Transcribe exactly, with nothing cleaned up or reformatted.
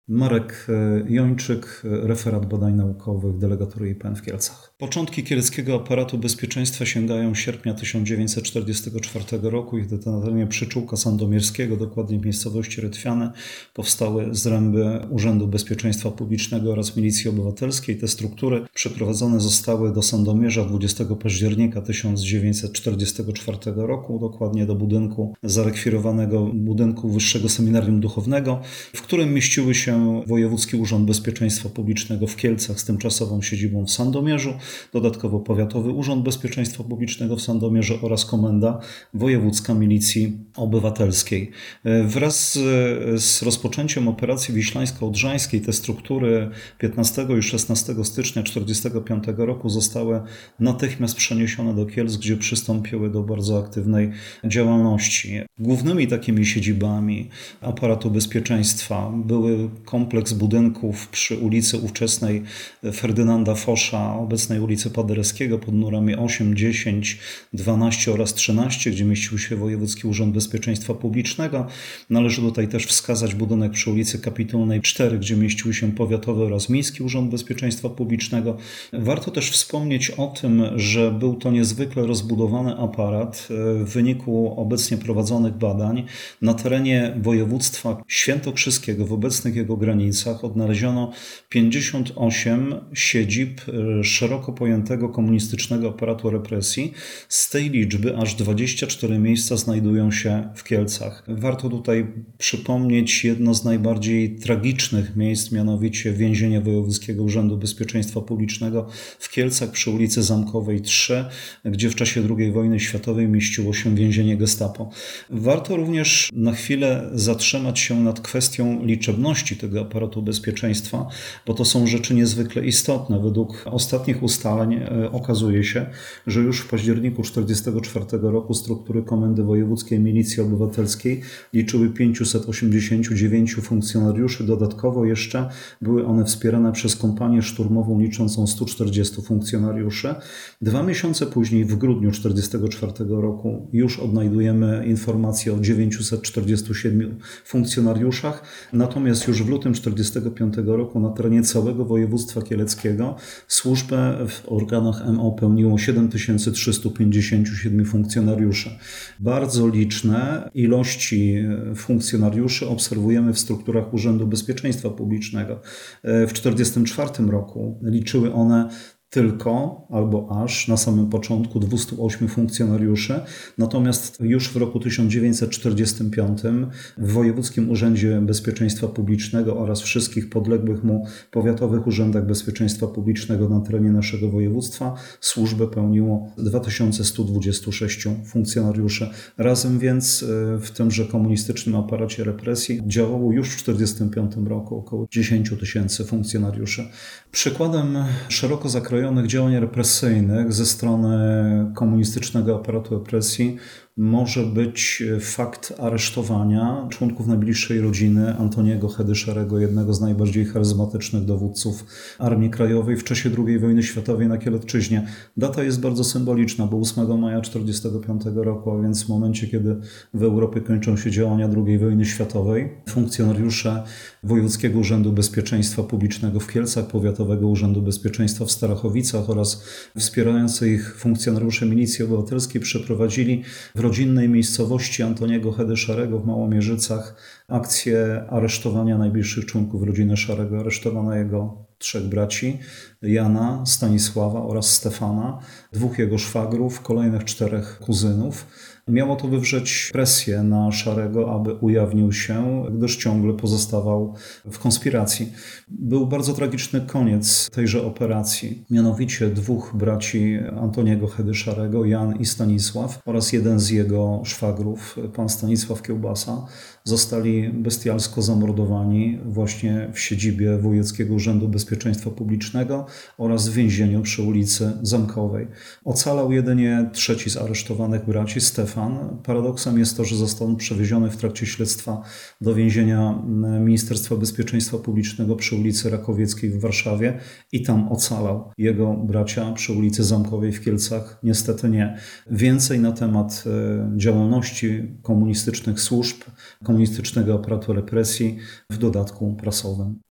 Marek Jończyk, referat badań naukowych Delegatury I P N w Kielcach. Początki kieleckiego aparatu bezpieczeństwa sięgają sierpnia tysiąc dziewięćset czterdziestego czwartego roku, kiedy to na terenie Przyczółka Sandomierskiego, dokładnie w miejscowości Rytwiane, powstały zręby Urzędu Bezpieczeństwa Publicznego oraz Milicji Obywatelskiej. Te struktury przeprowadzone zostały do Sandomierza dwudziestego października tysiąc dziewięćset czterdziestego czwartego roku, dokładnie do budynku zarekwirowanego budynku Wyższego Seminarium Duchownego, w którym mieściły się Wojewódzki Urząd Bezpieczeństwa Publicznego w Kielcach z tymczasową siedzibą w Sandomierzu, dodatkowo Powiatowy Urząd Bezpieczeństwa Publicznego w Sandomierzu oraz Komenda Wojewódzka Milicji Obywatelskiej. Wraz z, z rozpoczęciem operacji wiślańsko-odrzańskiej te struktury piętnastego i szesnastego stycznia tysiąc dziewięćset czterdziestego piątego roku zostały natychmiast przeniesione do Kielc, gdzie przystąpiły do bardzo aktywnej działalności. Głównymi takimi siedzibami aparatu bezpieczeństwa były kompleks budynków przy ulicy ówczesnej Ferdynanda Fosza, obecnej ulicy Paderewskiego pod numerami osiem, dziesięć, dwanaście oraz trzynaście, gdzie mieścił się Wojewódzki Urząd Bezpieczeństwa Publicznego. Należy tutaj też wskazać budynek przy ulicy Kapitulnej cztery, gdzie mieścił się Powiatowy oraz Miejski Urząd Bezpieczeństwa Publicznego. Warto też wspomnieć o tym, że był to niezwykle rozbudowany aparat. W wyniku obecnie prowadzonych badań na terenie województwa świętokrzyskiego w obecnych jego granicach odnaleziono pięćdziesiąt osiem siedzib szeroko pojętego komunistycznego aparatu represji. Z tej liczby aż dwadzieścia cztery miejsca znajdują się w Kielcach. Warto tutaj przypomnieć jedno z najbardziej tragicznych miejsc, mianowicie więzienie Wojewódzkiego Urzędu Bezpieczeństwa Publicznego w Kielcach przy ulicy Zamkowej trzy, gdzie w czasie drugiej wojny światowej mieściło się więzienie Gestapo. Warto również na chwilę zatrzymać się nad kwestią liczebności tego aparatu bezpieczeństwa, bo to są rzeczy niezwykle istotne. Według ostatnich ustaleń okazuje się, że już w październiku tysiąc dziewięćset czterdziestego czwartego roku struktury Komendy Wojewódzkiej Milicji Obywatelskiej liczyły pięćset osiemdziesiąt dziewięć funkcjonariuszy. Dodatkowo jeszcze były one wspierane przez kompanię szturmową liczącą stu czterdziestu funkcjonariuszy. Dwa miesiące później, w grudniu tysiąc dziewięćset czterdziestego czwartego roku, już odnajdujemy informacje o dziewięciuset czterdziestu siedmiu funkcjonariuszach. Natomiast już w lutym tysiąc dziewięćset czterdziestego piątego roku na terenie całego województwa kieleckiego służbę w organach M O pełniło siedem tysięcy trzysta pięćdziesiąt siedem funkcjonariuszy. Bardzo liczne ilości funkcjonariuszy obserwujemy w strukturach Urzędu Bezpieczeństwa Publicznego. W tysiąc dziewięćset czterdziestym czwartym roku liczyły one tylko, albo aż na samym początku dwieście osiem funkcjonariuszy, natomiast już w roku tysiąc dziewięćset czterdziestym piątym w Wojewódzkim Urzędzie Bezpieczeństwa Publicznego oraz wszystkich podległych mu powiatowych urzędach bezpieczeństwa publicznego na terenie naszego województwa służbę pełniło dwa tysiące sto dwadzieścia sześć funkcjonariuszy. Razem więc w tymże komunistycznym aparacie represji działało już w tysiąc dziewięćset czterdziestym piątym roku około dziesięć tysięcy funkcjonariuszy. Przykładem szeroko zakrojonych działań represyjnych ze strony komunistycznego aparatu represji może być fakt aresztowania członków najbliższej rodziny Antoniego Hedy Szarego, jednego z najbardziej charyzmatycznych dowódców Armii Krajowej w czasie drugiej wojny światowej na Kielecczyźnie. Data jest bardzo symboliczna, bo ósmego maja tysiąc dziewięćset czterdziestego piątego roku, a więc w momencie, kiedy w Europie kończą się działania drugiej wojny światowej, funkcjonariusze Wojewódzkiego Urzędu Bezpieczeństwa Publicznego w Kielcach, Powiatowego Urzędu Bezpieczeństwa w Starachowicach oraz wspierający ich funkcjonariusze Milicji Obywatelskiej przeprowadzili w rodzinnej miejscowości Antoniego Hedy Szarego w Małomierzycach akcję aresztowania najbliższych członków rodziny Szarego. Aresztowano jego trzech braci, Jana, Stanisława oraz Stefana, dwóch jego szwagrów, kolejnych czterech kuzynów. Miało to wywrzeć presję na Szarego, aby ujawnił się, gdyż ciągle pozostawał w konspiracji. Był bardzo tragiczny koniec tejże operacji. Mianowicie dwóch braci Antoniego Hedy Szarego, Jan i Stanisław, oraz jeden z jego szwagrów, pan Stanisław Kiełbasa, zostali bestialsko zamordowani właśnie w siedzibie Wojewódzkiego Urzędu Bezpieczeństwa Publicznego oraz w więzieniu przy ulicy Zamkowej. Ocalał jedynie trzeci z aresztowanych braci, Stefan. Paradoksem jest to, że został on przewieziony w trakcie śledztwa do więzienia Ministerstwa Bezpieczeństwa Publicznego przy ulicy Rakowieckiej w Warszawie i tam ocalał. Jego bracia przy ulicy Zamkowej w Kielcach niestety nie. Więcej na temat działalności komunistycznych służb, komunistycznych komunistycznego aparatu represji, w dodatku prasowym.